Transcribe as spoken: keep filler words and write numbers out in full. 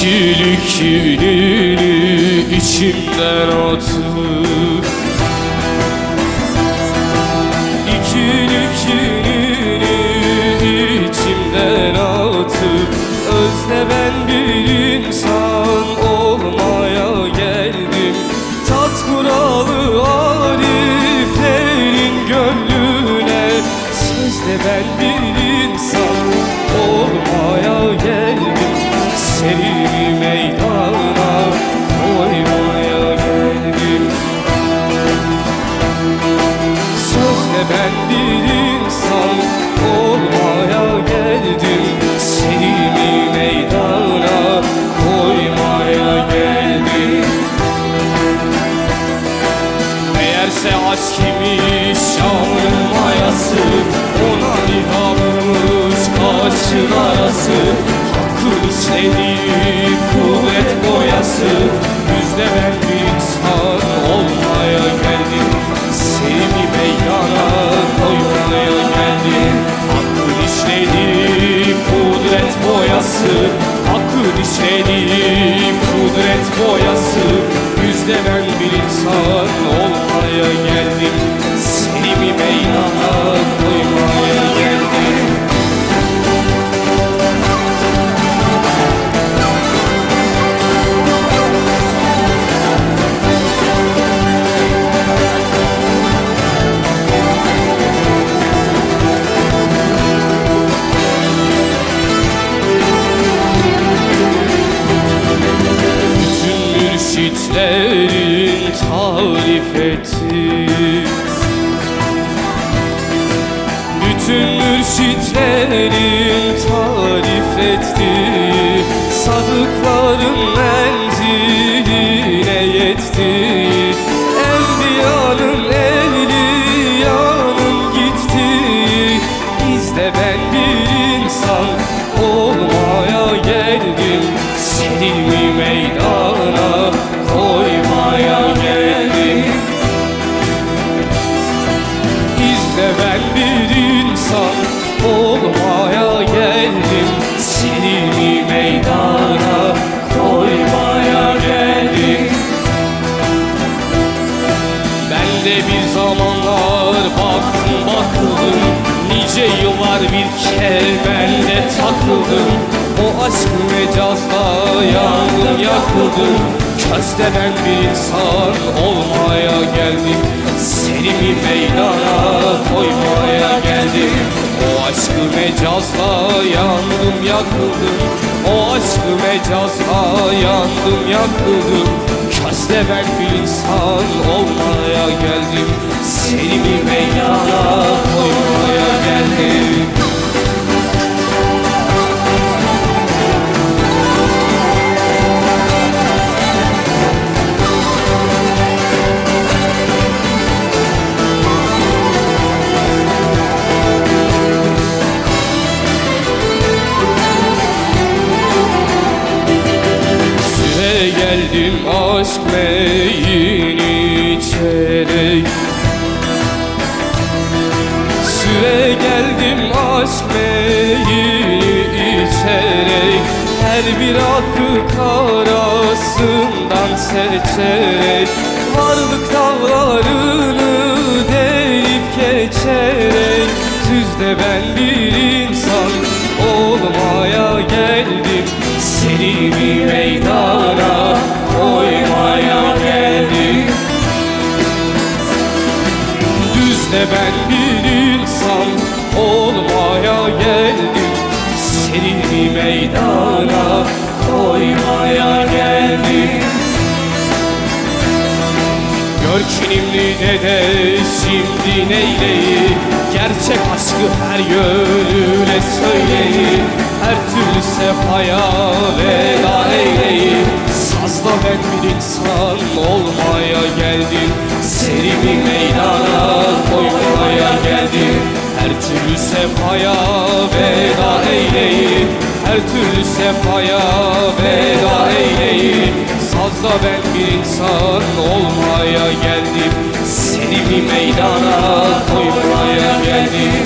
İkilik kinini içimden atıp, İkilik kinini içimden atıp, özle ben bir insan olmaya geldim. Tat kuralı ariflerin gönlüne, sözle ben bir insan olmaya geldim. Seni meydana koymaya geldim. Sözle ben bir insan olmaya geldim. Seni meydana koymaya geldim. Meğerse aşk imiş şanın mayası, ona ilhammış kaşın arası. Hakkın işlediği kuvvet boyası, yüzde ben bir insan olmaya geldim. Seni meydana koymaya geldim. Hakkın işlediği kudret boyası, Hakkın işlediği kudret boyası, yüzde ben bir insan olmaya geldim. Seni meydana koymaya geldim. Mürşitlerin tarif etti, bütün mürşitlerin tarif etti. Sadıkların menziline yetti. Enbiyanın evliyanın gitti. Bizde ben bir insan olmaya geldim. Seni meydana koymaya geldim. İzle ben bir insan olmaya geldim. Seni meydana koymaya geldim. Ben de bir zamanlar baktım bakıldım, nice yıllar bir kemende takıldım. O aşk mecazla yandım yakıldım. Közde ben bir insan olmaya geldim. Seni meydana koymaya geldim. O aşkı mecazla yandım yakıldım. O aşkı mecazla yandım yakıldım. Közde ben bir insan olmaya geldim. Seni meydana koymaya geldim. Geldim aşk meyini içerek, süre geldim aşk meyini içerek. Her bir akık arasından seçerek, varlık dağlarını delip geçerek. Düzde ben bir insan olmaya geldim. Seni meydana koymaya geldim. Düzde ben bir insan olmaya geldim. Seni meydana koymaya geldim. Gör kinimli dede şimdi neyleyim, gerçek aşkı her yönüne söyleyin. Her türlü sefaya veda eyleyim. Sazla ben bir insan olmaya geldim. Seni meydana koymaya geldim. Her türlü sefaya veda eyleyim. Her türlü sefaya veda eyleyim. Sazla ben bir insan olmaya geldim. Seni meydana koymaya geldim.